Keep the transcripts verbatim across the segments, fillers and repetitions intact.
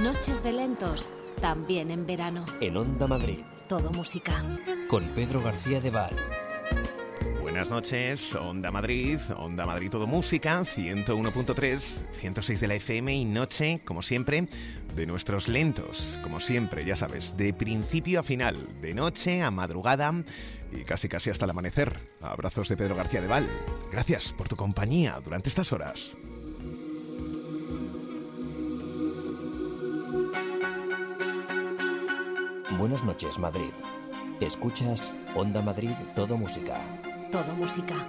Noches de lentos, también en verano. En Onda Madrid. Todo música. Con Pedro García de Val. Buenas noches, Onda Madrid, Onda Madrid Todo Música, ciento uno punto tres, ciento seis de la F M y noche, como siempre, de nuestros lentos, como siempre, ya sabes, de principio a final, de noche a madrugada y casi casi hasta el amanecer. Abrazos de Pedro García de Val. Gracias por tu compañía durante estas horas. Buenas noches, Madrid. Escuchas Onda Madrid Todo Música. Todo música.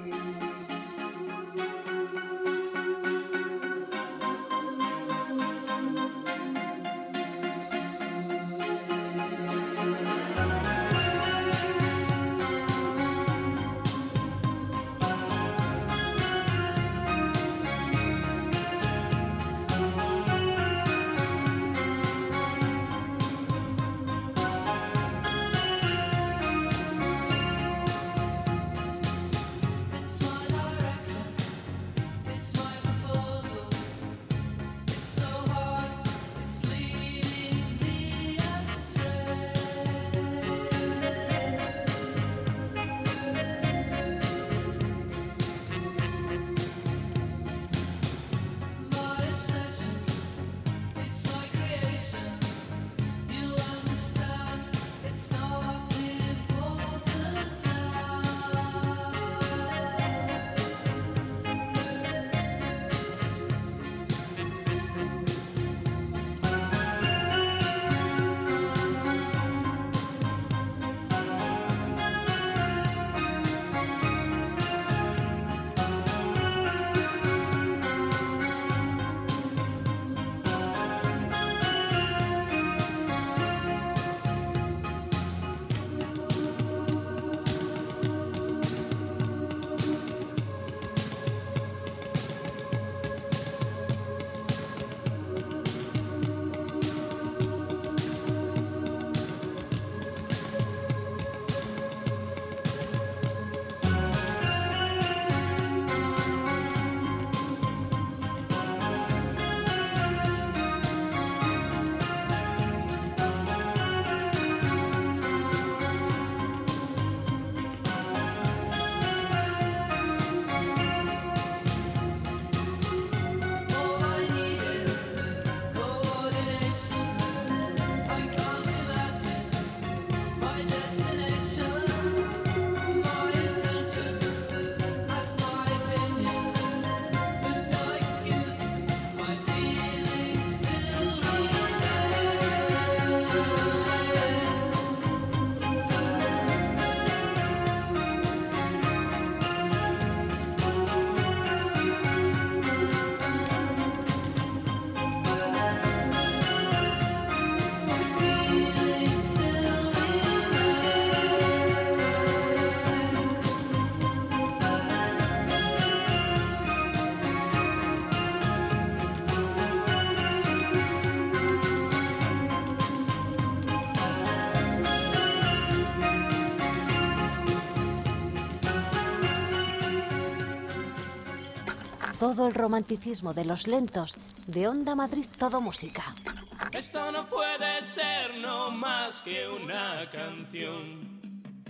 Todo el romanticismo de los lentos de Onda Madrid Todo Música. Esto no puede ser no más que una canción.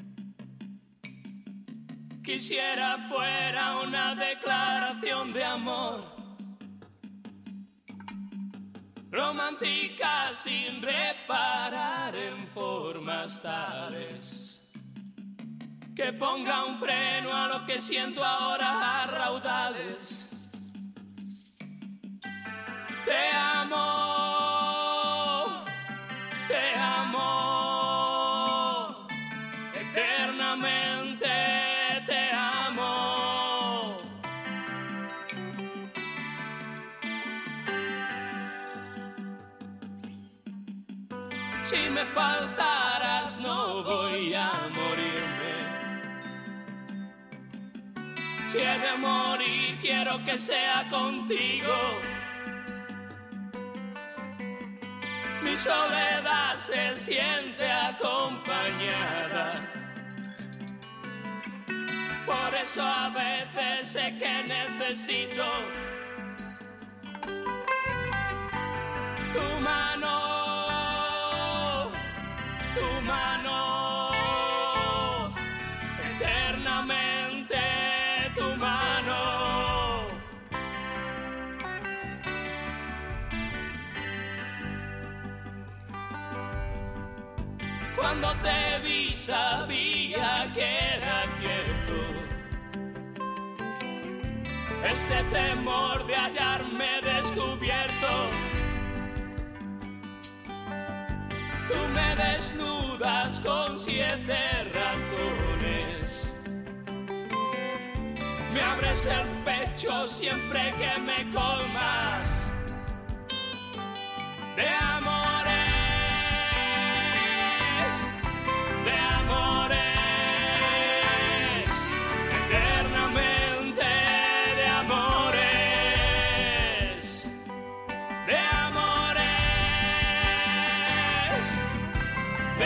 Quisiera fuera una declaración de amor, romántica sin reparar en formas tales que ponga un freno a lo que siento ahora a raudales. Te amo, te amo, eternamente te amo. Si me faltaras no voy a morirme. Si he de morir quiero que sea contigo. Mi soledad se siente acompañada. Por eso a veces sé que necesito tu mano tu mano, eternamente tu mano. Cuando te vi sabía que era cierto este temor de hallarme descubierto. Tú me desnudas con siete razones, me abres el pecho siempre que me colmas de amores, de amores, eternamente de amores, de amores, de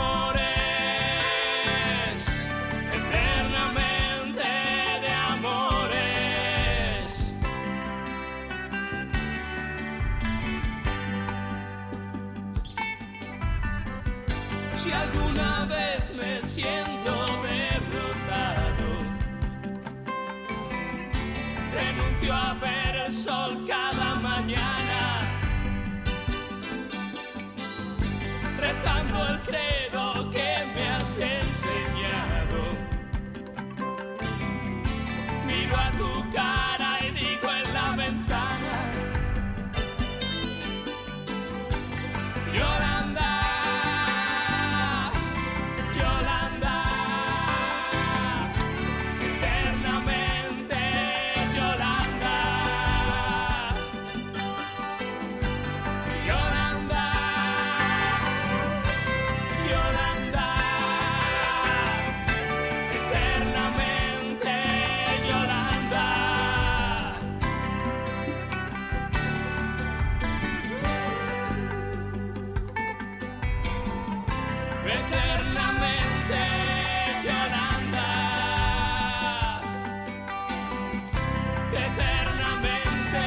amores, eternamente de amores. Si alguna vez me siento derrotado, renuncio a ver el sol cada mañana, rezando el credo que me has enseñado. Miro a tu cara y digo en la ventana: Yolanda, Yolanda, eternamente Yolanda, Yolanda, Yolanda, eternamente Yolanda. Eternamente Yolanda, eternamente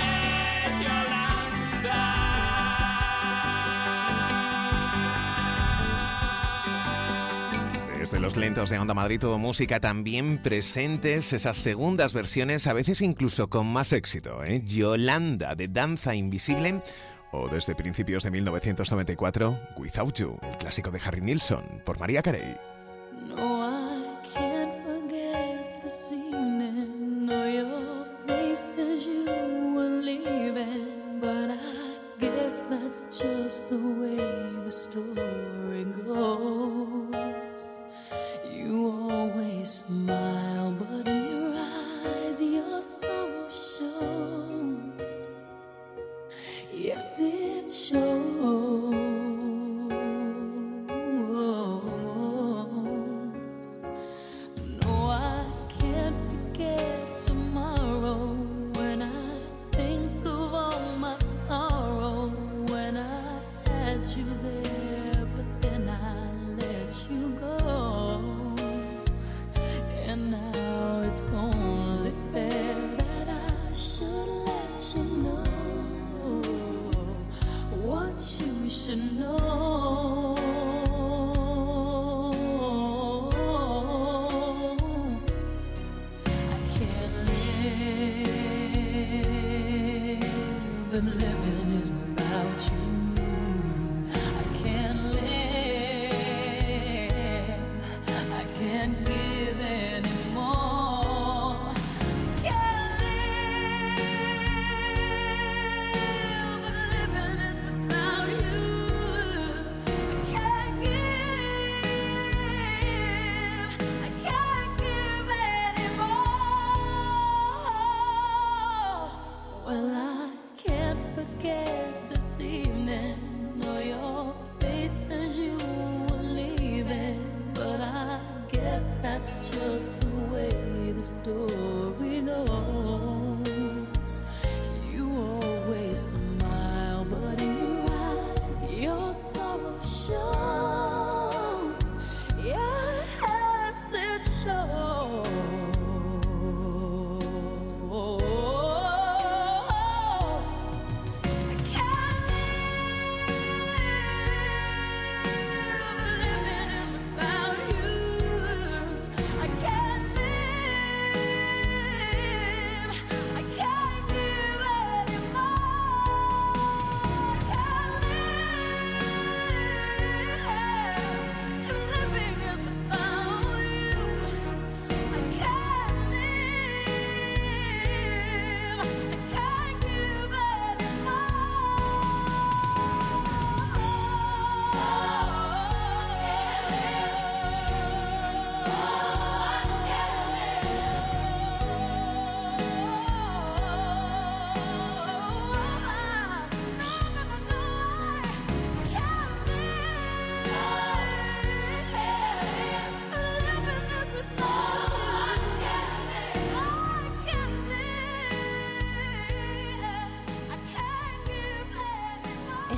Yolanda. Desde los lentos de Onda Madrid Todo Música también presentes esas segundas versiones, a veces incluso con más éxito, ¿eh? Yolanda de Danza Invisible, o desde principios de mil novecientos noventa y cuatro, Without You, el clásico de Harry Nilsson, por Mariah Carey. No, I can't forget this evening, or your face as you were leaving, but I guess that's just the way the story goes. You always smile, but in your eyes your soul shows. Yes, it shows. No, I can't forget tomorrow when I think of all my sorrow, when I had you there, but then I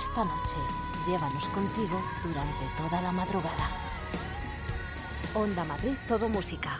esta noche, llévanos contigo durante toda la madrugada. Onda Madrid, todo música.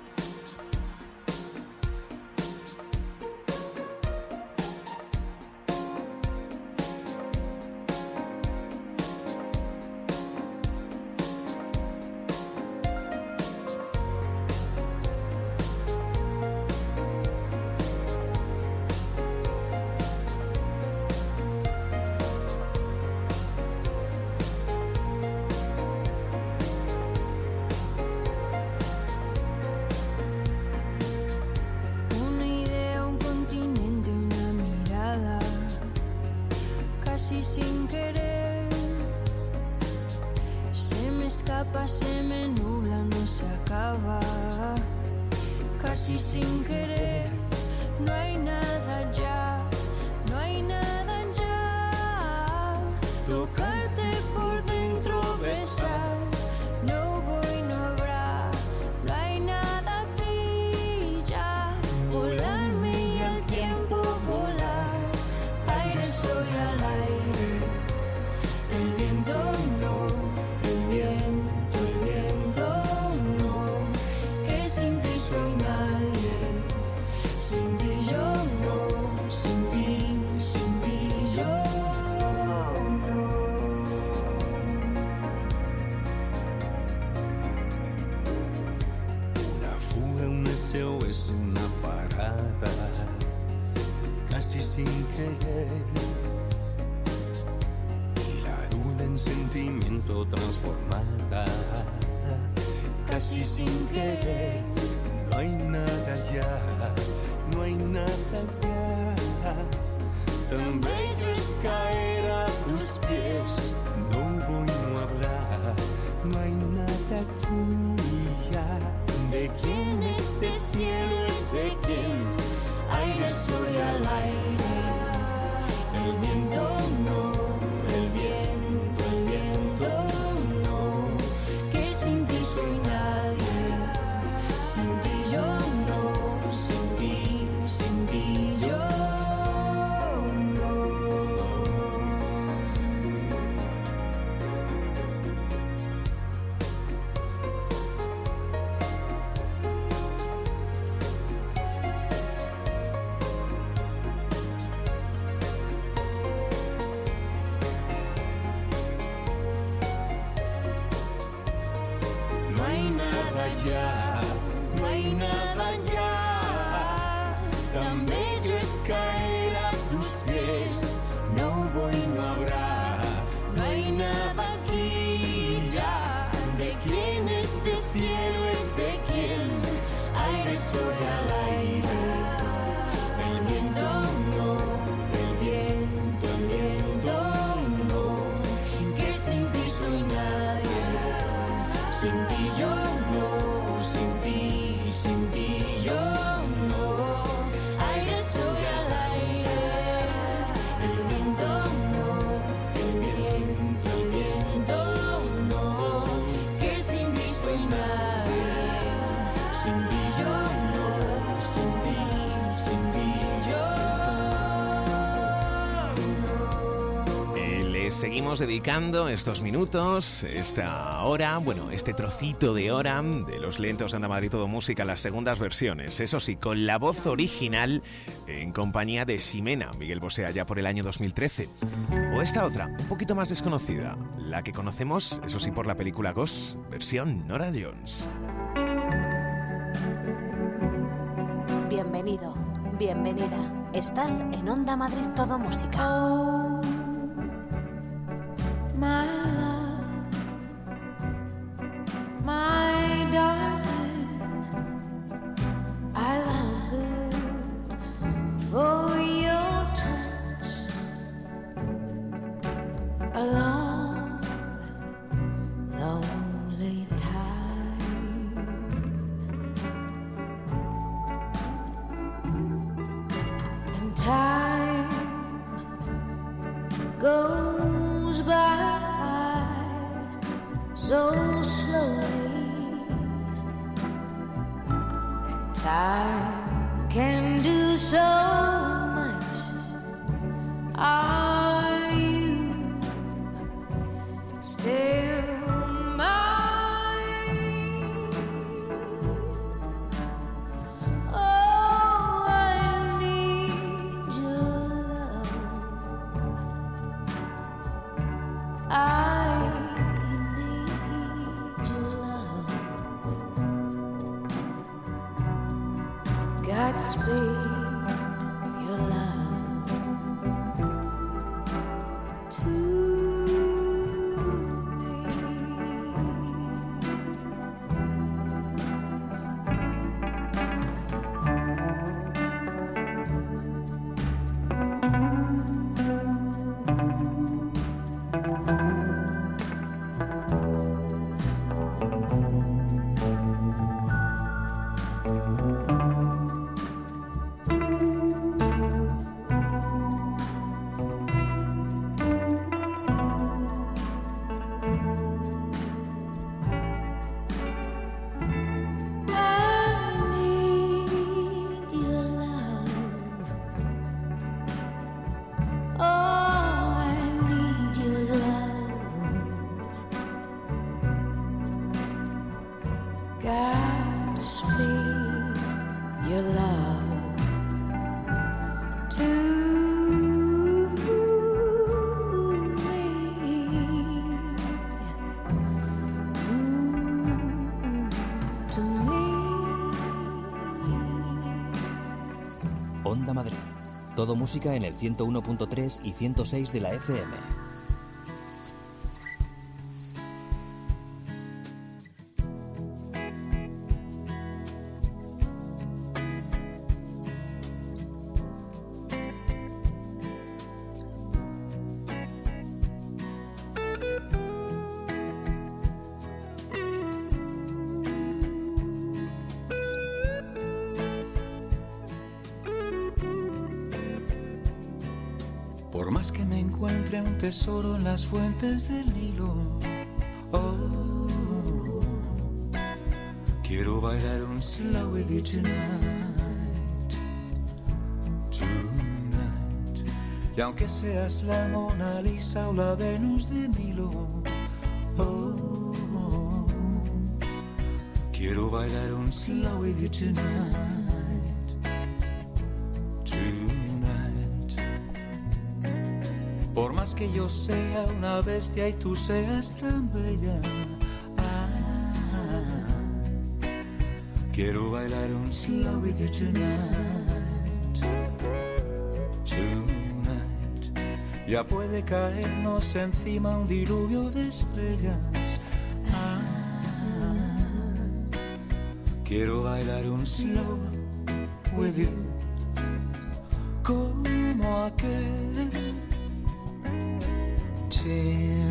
Seguimos dedicando estos minutos, esta hora, bueno, este trocito de hora de los lentos de Onda Madrid Todo Música, las segundas versiones, eso sí, con la voz original en compañía de Ximena, Miguel Bosé, allá por el año dos mil trece. O esta otra, un poquito más desconocida, la que conocemos, eso sí, por la película Ghost, versión Norah Jones. Bienvenido, bienvenida. Estás en Onda Madrid Todo Música. Oh, my love, my darling, I long for your touch, a long, lonely time, and time goes by so slowly, and time can do so much. Are you Onda Madrid. Todo música en el ciento uno punto tres y ciento seis de la F M. Por más que me encuentre un tesoro en las fuentes del Nilo, oh, quiero bailar un slow with you tonight, tonight. Y aunque seas la Mona Lisa o la Venus de Milo, oh, quiero bailar un slow with you tonight. Por más que yo sea una bestia y tú seas tan bella, ah, quiero bailar un slow with you tonight, tonight. Ya puede caernos encima un diluvio de estrellas, ah, quiero bailar un slow with you, como aquel. Till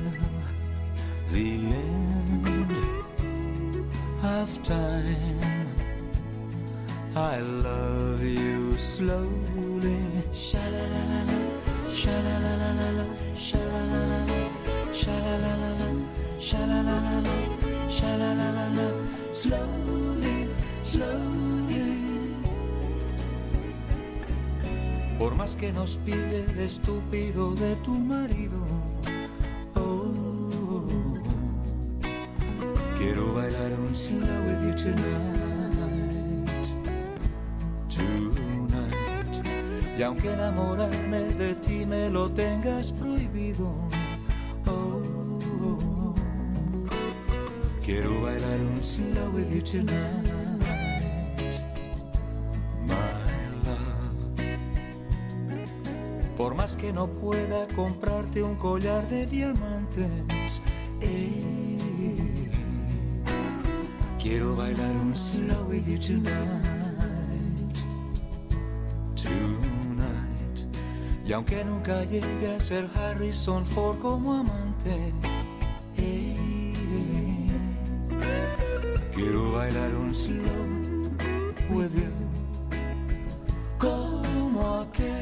the end of time, I love you slowly. Sha-la-la-la-la, sha-la-la-la-la, sha-la-la-la-la, sha-la-la-la-la, sha-la-la-la-la, sha-la-la-la-la, slowly, slowly. Por más que nos pide el estúpido de tu marido, oh, quiero bailar un slow with you tonight, tonight. Y aunque enamorarme de ti me lo tengas prohibido, oh, quiero bailar un slow with you tonight. Por más que no pueda comprarte un collar de diamantes, eh, quiero bailar un slow with you tonight, tonight. Y aunque nunca llegue a ser Harrison Ford como amante, eh, quiero bailar un slow with you, como aquel.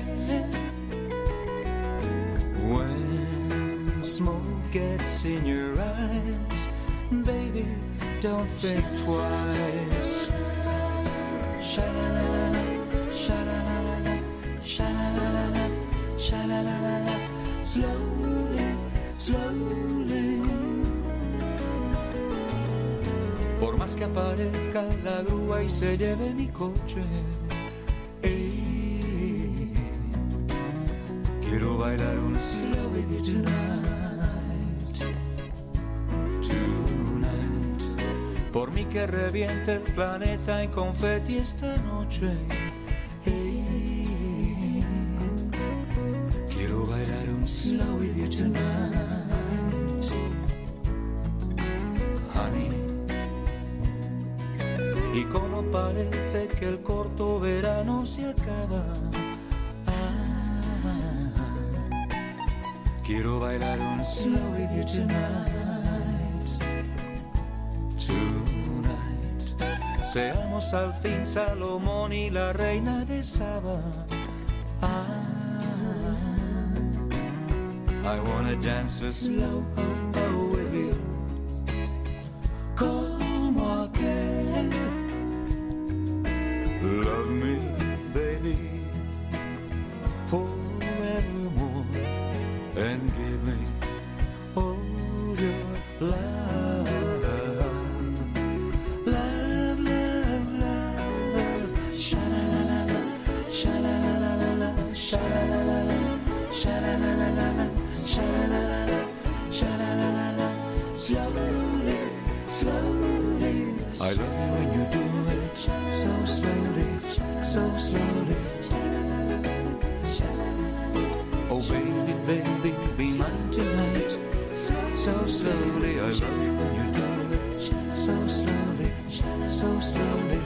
When smoke gets in your eyes, baby, don't think twice. Sha-la-la-la-la, sha-la-la-la-la, sha-la-la-la-la, sha-la-la-la-la, slowly, slowly. Por más que aparezca la grúa y se lleve mi coche, quiero bailar un slow with you tonight, tonight. Por mí que reviente el planeta en confeti esta noche. Hey, quiero bailar un slow with you tonight, honey. Y como parece que el corto verano se acaba, ah, quiero bailar un slow with you tonight, tonight. Seamos al fin Salomón y la reina de Saba. Ah, I wanna dance a slow oh, oh with you. Como aquel. Love me, baby, forevermore, and give me all your love. Love, love, love, sha-la-la-la-la, sha-la-la-la-la, sha-la-la-la-la, sha-la-la-la-la, sha-la-la-la-la, sha-la-la-la-la. Slowly, slowly, I love you when you do it so slowly, so slowly. Oh baby, baby, be mine tonight, so slowly. I love you when you do it so slowly, so slowly.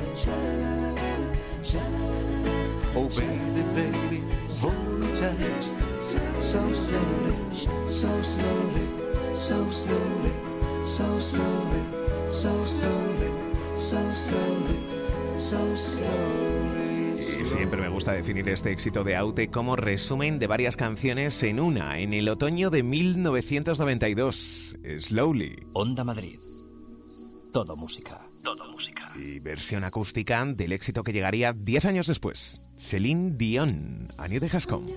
Oh baby, baby, hold me tight, so slowly, so slowly, so slowly, so slowly, so slowly, so slowly, so slowly. Y siempre me gusta definir este éxito de Aute como resumen de varias canciones en una, en el otoño de mil novecientos noventa y dos, Slowly. Onda Madrid. Todo música. Todo música. Y versión acústica del éxito que llegaría diez años después, Celine Dion, A New Day Has Come.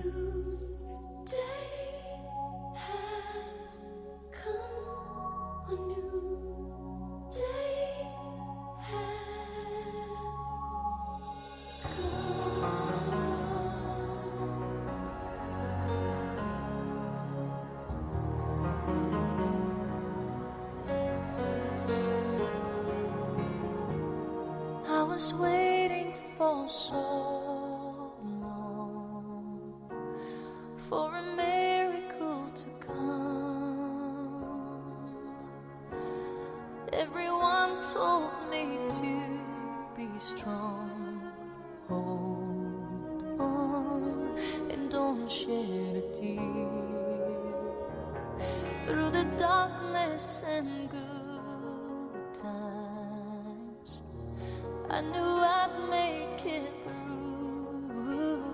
I was waiting for so long for a miracle to come. Everyone told me to be strong. Hold on and don't shed a tear. Through the darkness and good times, I knew I'd make it through,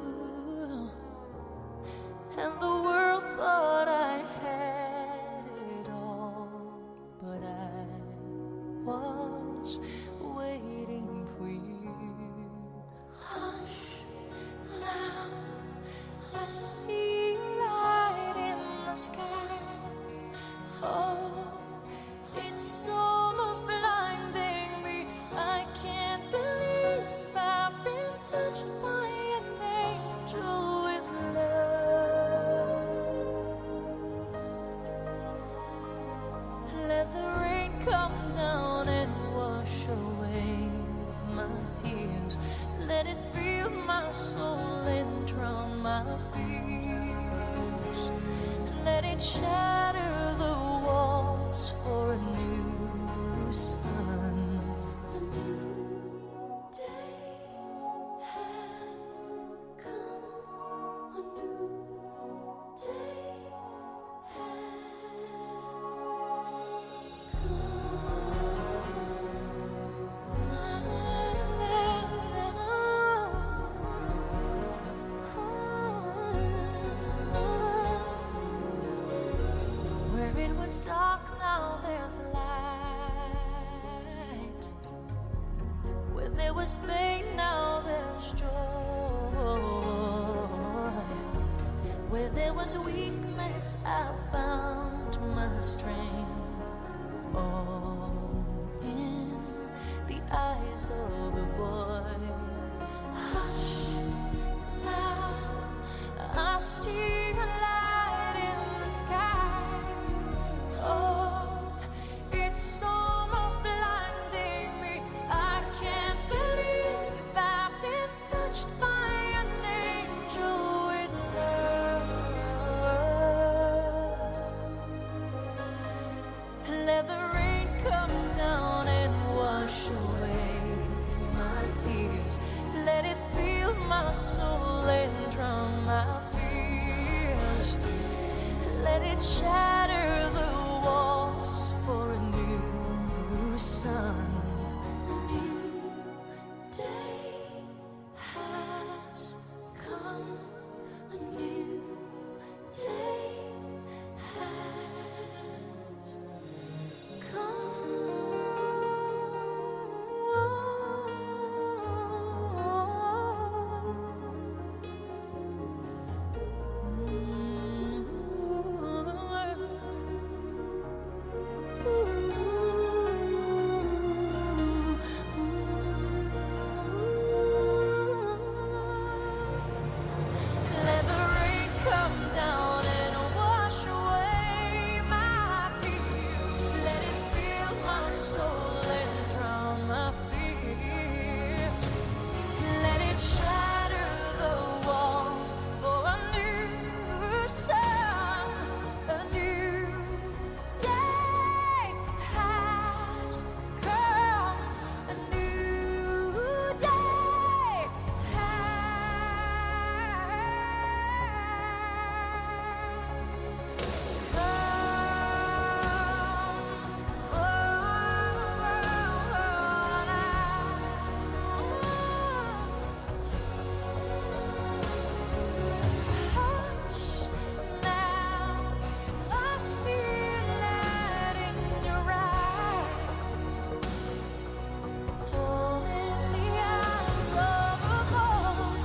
and the world thought I had it all, but I was waiting for you. Hush, now I see light in the sky. Oh, it's almost blinding me. I can't believe I've been touched by an angel with love. Let the rain come down and wash away my tears. Let it fill my soul and drown my fears. Let it shatter the walls for a new sun. A new day has come. A new day Where it was dark, now there's light. Where there was pain, now there's joy. Where there was weakness, I found my strength. All in the eyes of a boy. Hush, now I see a light in the sky. Oh, it's almost blinding. it shatter the walls for a new sun. A new day has come. A new day has come. Let the rain come down and wash away my tears. Let it fill my soul and drown my fears. Let it shatter the walls for a new sun. A new day has come. A new day has Hush now, I see light in your eyes. All in the eyes of a boy.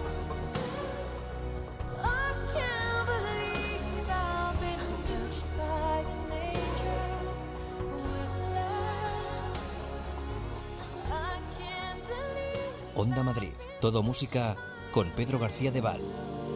I can't believe I've been touched by an angel with love. I can't believe. Onda Madrid, todo música con Pedro García de Val.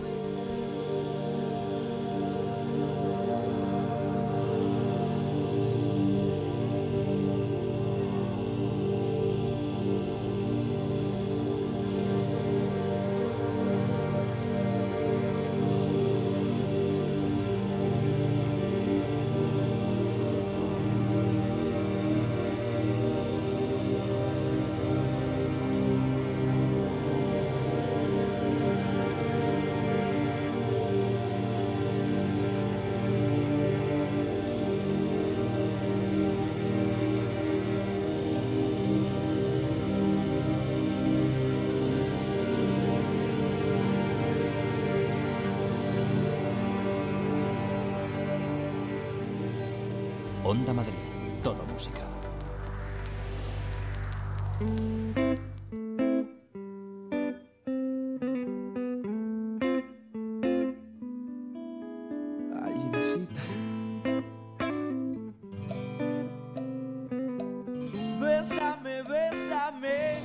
Onda Madrid, todo música. Ay, Inesita. Bésame, bésame.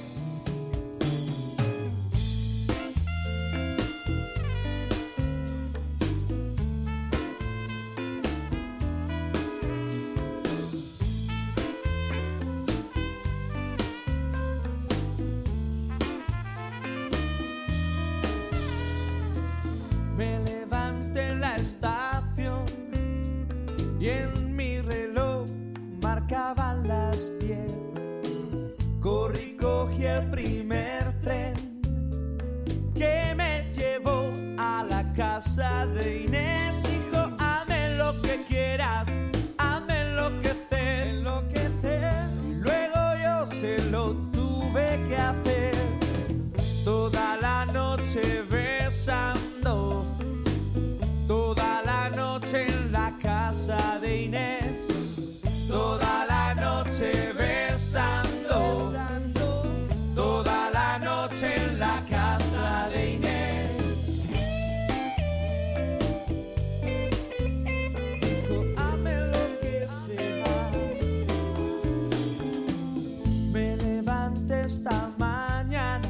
Me levanté en la estación y en mi reloj marcaban las diez. Corrí, cogí el primer tren que me llevó a la casa de Inés. Dijo, hazme lo que quieras, hazme enloquecer, enloquecer. Y luego yo se lo tuve que hacer. Toda la noche besando, toda la noche en la casa de Inés, toda la noche besando, toda la noche en la casa de Inés. Dijo, hazme lo que sea. Me levanté esta mañana,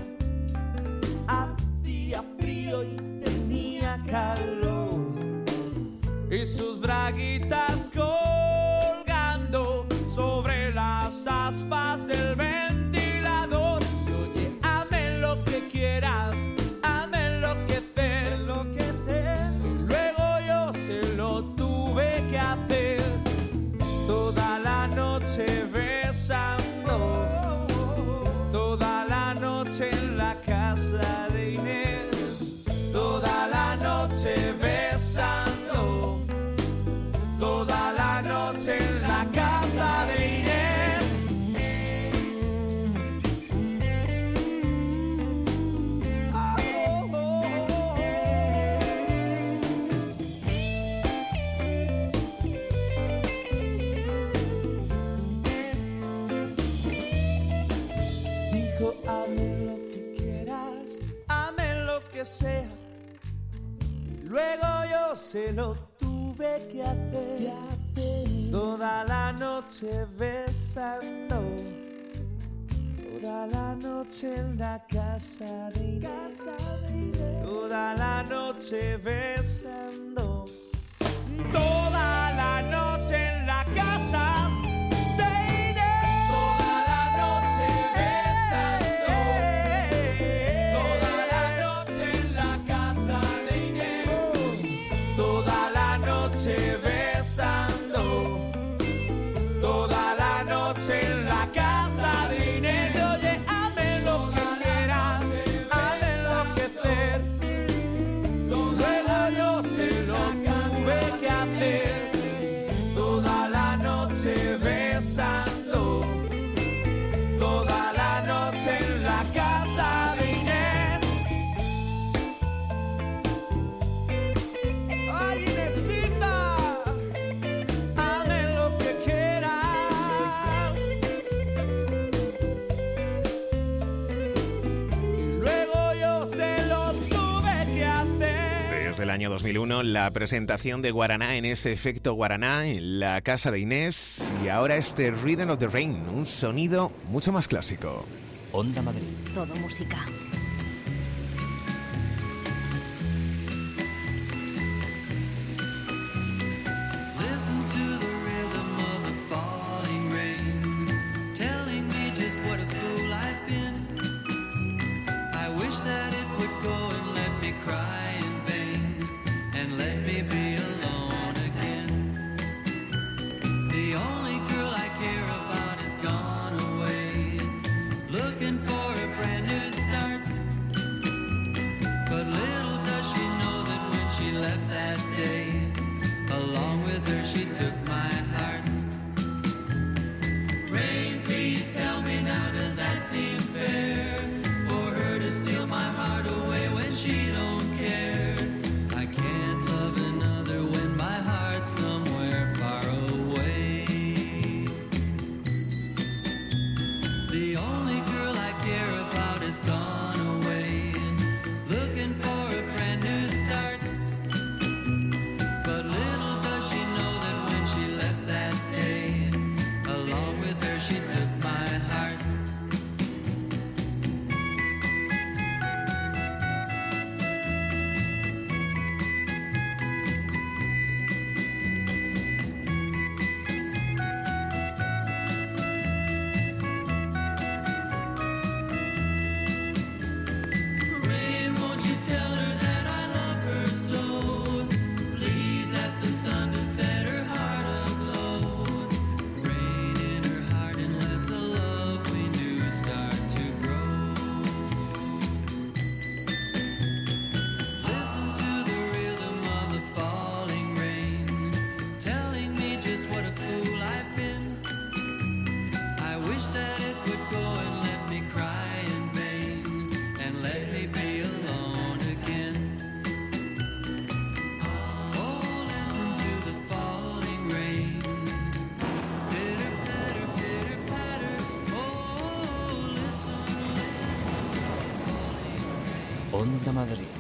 hacía frío y tenía calor, y sus braguitas colgando sobre las aspas del ventilador. Y oye, hazme lo que quieras, hazme enloquecer, enloquecer. Y luego yo se lo tuve que hacer. Toda la noche besando, toda la noche en la casa de Inés, toda la noche besando, se lo tuve que hacer, toda la noche besando, toda la noche en la casa de Inés, toda la noche besando, toda la noche en la casa de Inés, toda la noche besando, toda la noche en la casa de Inés, toda la noche besando, toda la noche en la casa de Inés. Oye, hazme lo que quieras, hazme enloquecer, luego yo se lo tuve que hacer, toda la noche besando, toda la noche en la casa de Inés. Ay, Inesita, hazme lo que quieras, luego yo se lo tuve que hacer. Desde el año dos mil uno, la presentación de Guaraná en ese efecto Guaraná en la casa de Inés, y ahora este Rhythm of the Rain, un sonido mucho más clásico. Onda Madrid. Todo música. Listen to the rhythm of the falling rain, telling me just what a fool I've been. I wish that it would go and let me cry in vain, and let me be alone again. The only girl I care about is gone away, looking for a brand new start. But little does she know that when she left that day, along with her she took my heart. Rain, please tell me now, does that seem fair? For her to steal my heart away when she don't care. I can't love another when my heart's somewhere far away. The only girl I care about is gone away, looking for a brand new start. But little does she know that when she left that day, along with her she took my heart. Rain, won't you tell her that I love her so? Please ask the sun to set her heart aglow. Rain in her heart and let the love we knew start to grow. Listen to the rhythm of the falling rain, telling me just what a fool I've been. I wish that it would go and let me cry in vain, and let me be alone again. Oh, listen to the falling rain. Pitter patter, pitter patter. Oh, listen, listen to the falling rain. Onda Madrid.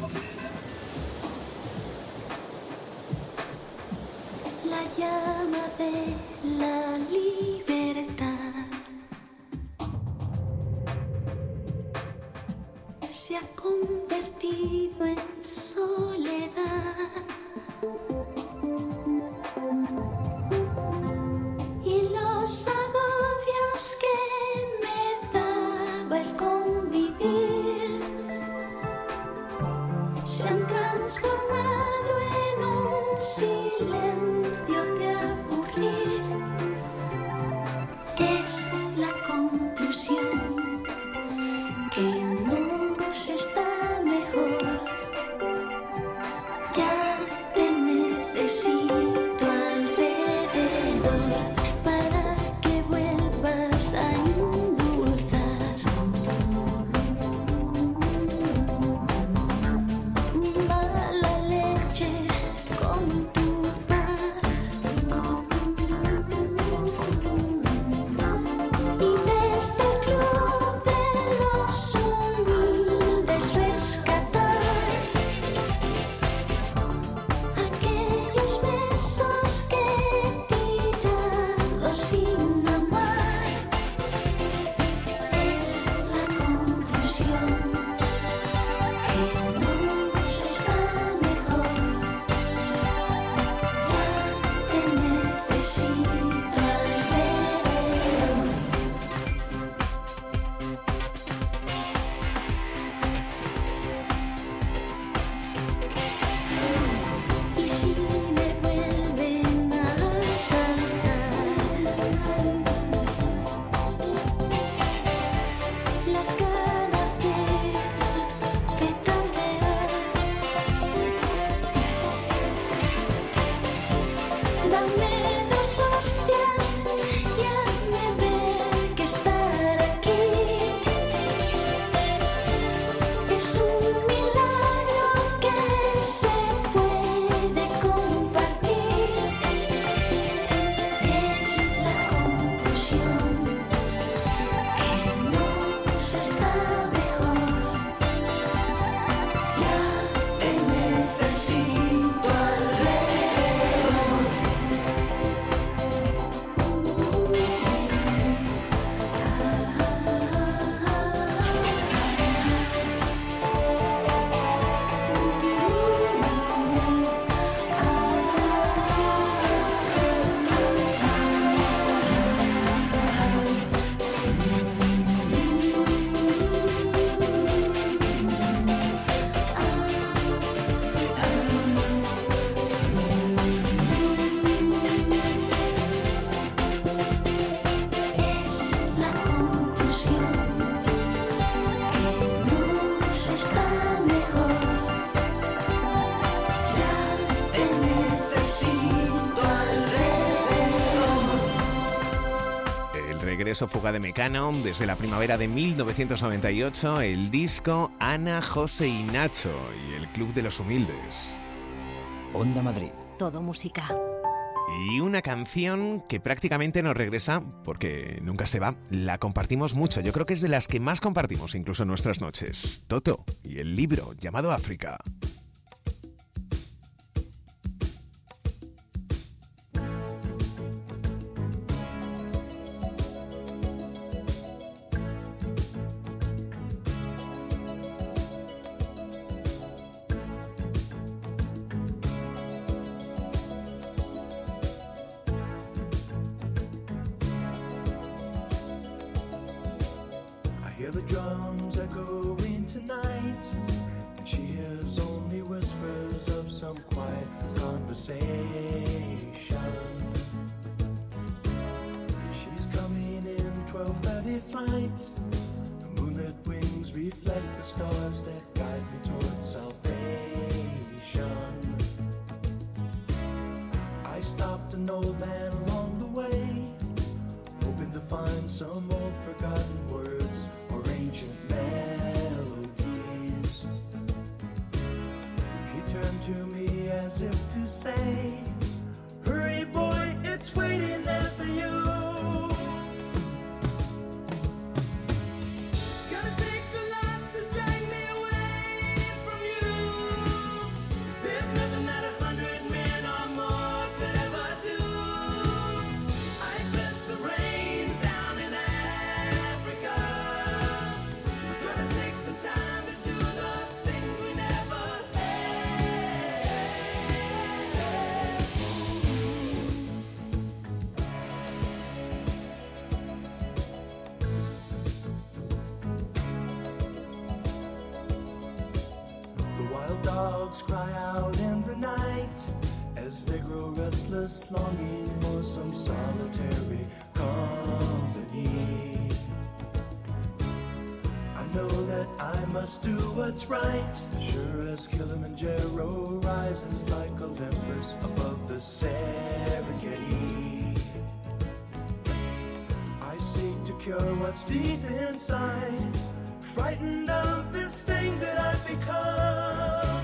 La llama de la libertad se ha convertido en soledad, y los agobios que me daba el convivir se han transformado en un silencio de aburrir. Es la conclusión que no se está mejor. Ya te necesito alrededor para que vuelvas a endulzar. Mala leche con tu paz. Y desde el club regreso fugaz de Mecano desde la primavera de mil novecientos noventa y ocho, el disco Ana, José y Nacho y el Club de los Humildes. Onda Madrid. Todo música. Y una canción que prácticamente nos regresa porque nunca se va. La compartimos mucho. Yo creo que es de las que más compartimos incluso en nuestras noches. Toto y el libro llamado África. Hear the drums echoing tonight, and she hears only whispers of some quiet conversation. She's coming in twelve thirty flight. The moonlit wings reflect the stars that guide me towards salvation. I stopped an old man along the way, hoping to find some old forgotten words or ancient melodies. He turned to me as if to say, hurry boy, it's waiting there for you. It's gonna take a lot to drag me away from you. There's nothing that a hundred men or more could ever do. I bless the rains down in Africa. We're gonna take some time to do the things we never had. The wild dogs cry out in the night as they grow restless, longing for some solitary company. I know that I must do what's right, sure as Kilimanjaro rises like Olympus above the Serengeti. I seek to cure what's deep inside, frightened of this thing that I've become.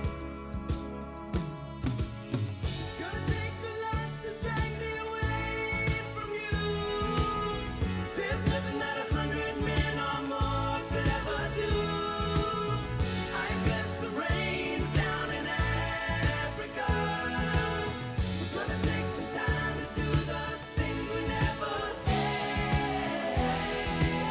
It's gonna take a lot to drag me away from you. There's nothing that a hundred men or more could ever do. I bless the rains down in Africa. We're gonna take some time to do the things we never had.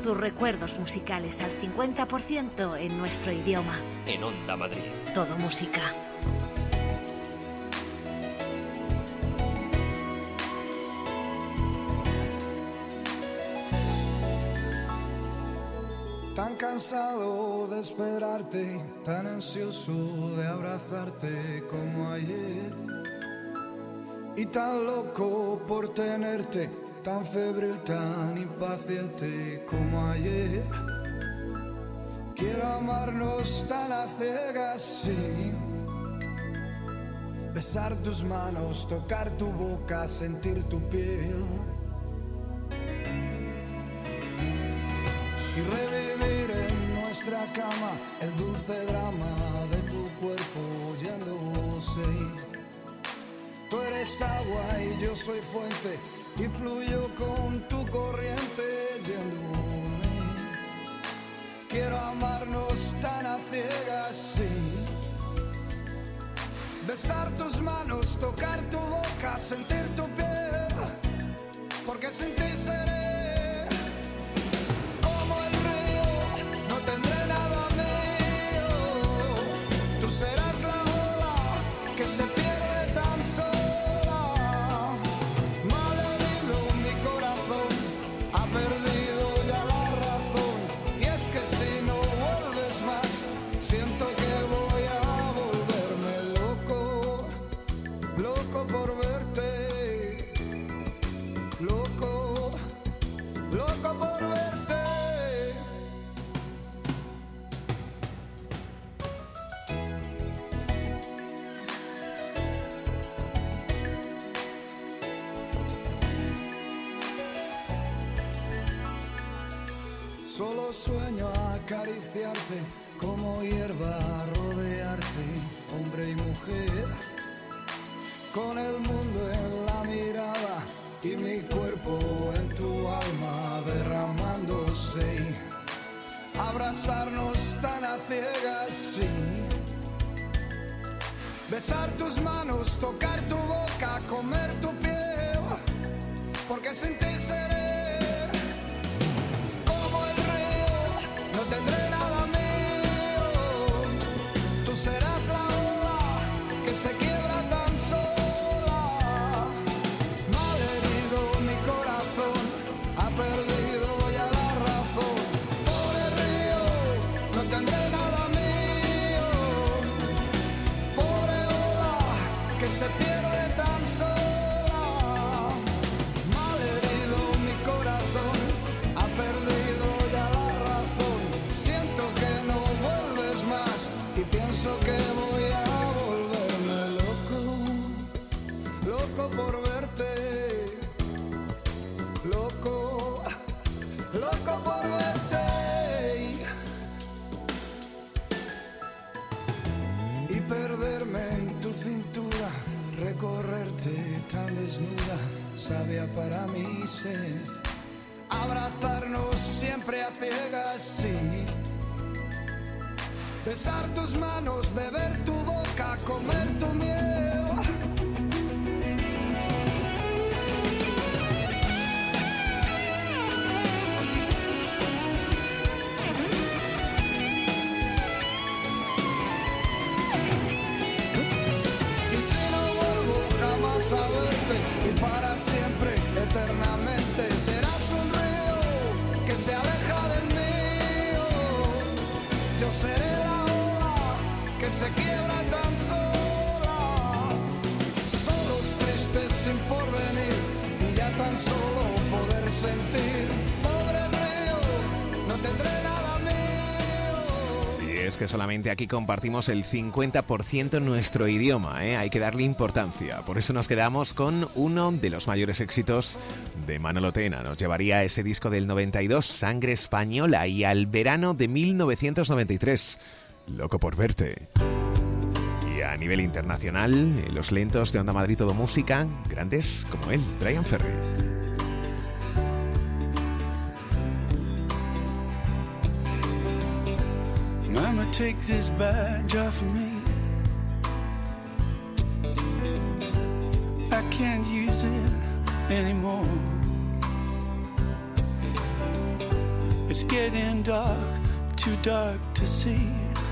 tus recuerdos musicales al cincuenta por ciento en nuestro idioma. En Onda Madrid. Todo música. Tan cansado de esperarte, tan ansioso de abrazarte como ayer. Y tan loco por tenerte, tan febril, tan impaciente como ayer. Quiero amarnos tan a ciegas, sí. Besar tus manos, tocar tu boca, sentir tu piel. Y revivir en nuestra cama el dulce drama de tu cuerpo yéndose. Tú eres agua y yo soy fuente y fluyo con tu corriente yéndome. Quiero amarnos tan a ciegas, sí. Besar tus manos, tocar tu boca, sentir tu piel, porque sin ti seré como el río, no tendré nada mío. Tú serás la ola que se pierde tan sola. Solo sueño acariciarte, como hierba rodearte, hombre y mujer, con el mundo en la mirada y mi cuerpo en tu alma derramándose. Abrazarnos tan a ciegas, sí. Besar tus manos, tocar tu boca, comer tu piel, porque sin ti seré no tendré nada mío. Tú serás la ola que se quiebra tan sola. Mal herido mi corazón, ha perdido ya la razón. Pobre río, no tendré nada mío. Pobre ola que se pierde tan sola. Mal herido mi corazón, ha perdido ya la razón. Pienso que voy a volverme loco, loco por verte, loco, loco por verte. Y perderme en tu cintura, recorrerte tan desnuda, sabia para mi sed. Abrazarnos siempre a ciegas, sí. Besar tus manos, beber tu boca, comer tu miel. Y si no vuelvo jamás a verte, y para siempre, eternamente, serás un río que se aleja del mío. Yo seré que se quiebra tan sola, solos tristes sin porvenir y ya tan solo poder sentir. Pobre río, no tendré nada mío. Y es que solamente aquí compartimos el cincuenta por ciento en nuestro idioma, ¿eh? Hay que darle importancia. Por eso nos quedamos con uno de los mayores éxitos de Manolo Tena. Nos llevaría a ese disco del noventa y dos, Sangre Española, y al verano de mil novecientos noventa y tres. Loco por verte. Y a nivel internacional, en los lentos de Onda Madrid Todo Música, grandes como él, Bryan Ferry. Mama, take this badge off of me. I can't use it anymore. It's getting dark, too dark to see.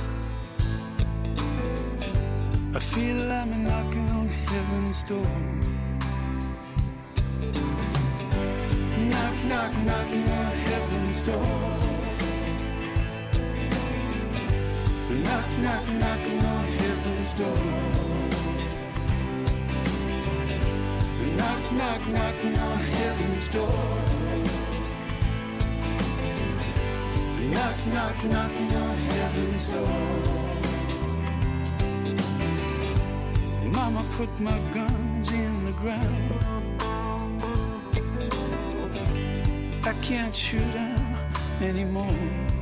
I feel I'm knocking on heaven's door. Knock, knock, knocking on heaven's door. Knock, knock, knocking on heaven's door. Knock, knock, knocking on heaven's door. Knock, knock, knocking on heaven's door. Mama put my guns in the ground. I can't shoot them anymore.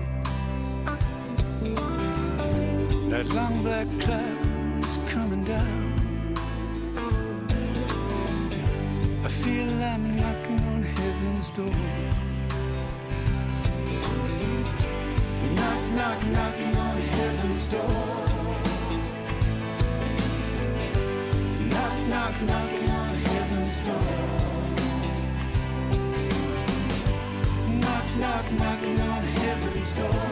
That long black cloud is coming down. I feel I'm knocking on heaven's door. Knock, knock, knocking on heaven's door. Knock, knock, knocking on heaven's door. Knock, knock, knocking on heaven's door.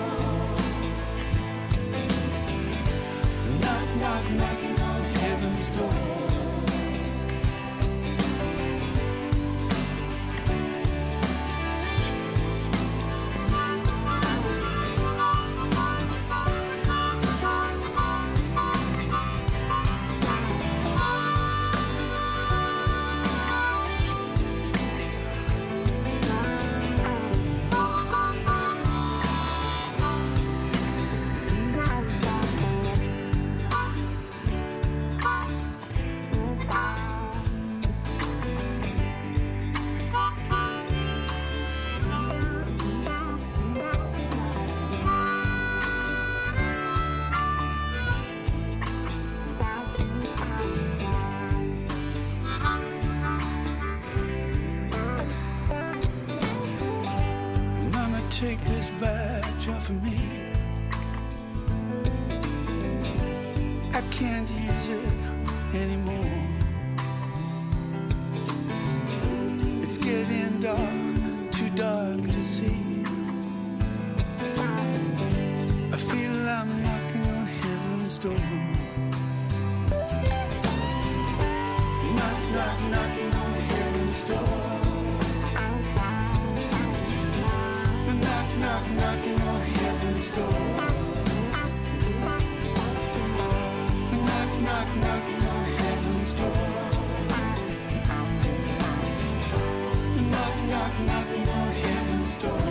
Knock, knock, knocking on heaven's door. Take this badge off of me. I can't use it anymore. It's getting dark, too dark to see. I feel I'm knocking on heaven's door. Knock, knock, knocking on heaven's door. Knock, knocking on heaven's door. Knock, knock, knocking on heaven's door. Knock, knock, knocking on heaven's door.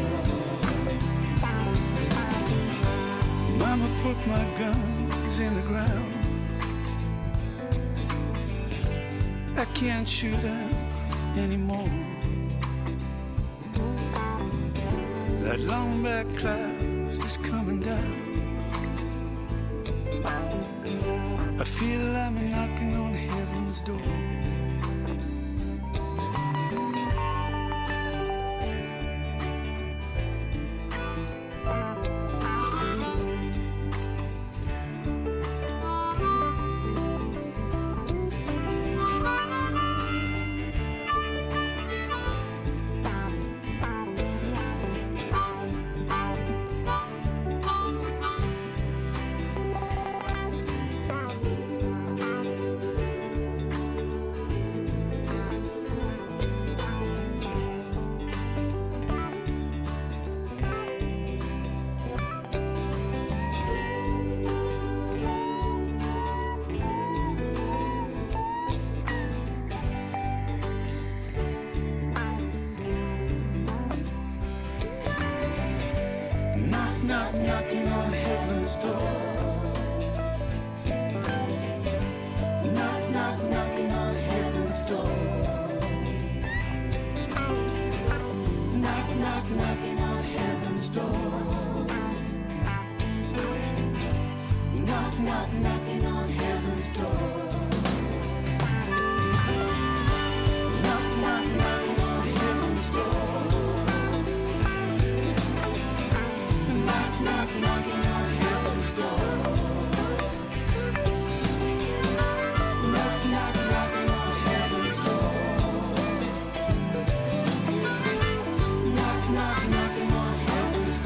Mama put my guns in the ground. I can't shoot them anymore. That long black cloud is coming down. I feel I'm knocking on heaven's door. Knock, knocking on heaven's door. Knock, knock, knocking on heaven's door. Knock, knock, knocking on heaven's door. Knock, knock, knocking on heaven's door. Knock, knock, knocking on heaven's door. Knock, knock, knocking on heaven's door. Knock, knock, knocking on heaven's door. Knock, knock, knocking on heaven's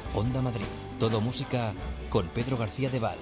Onda Madrid. Todo música con Pedro García de Val.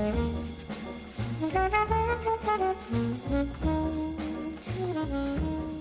Thank you.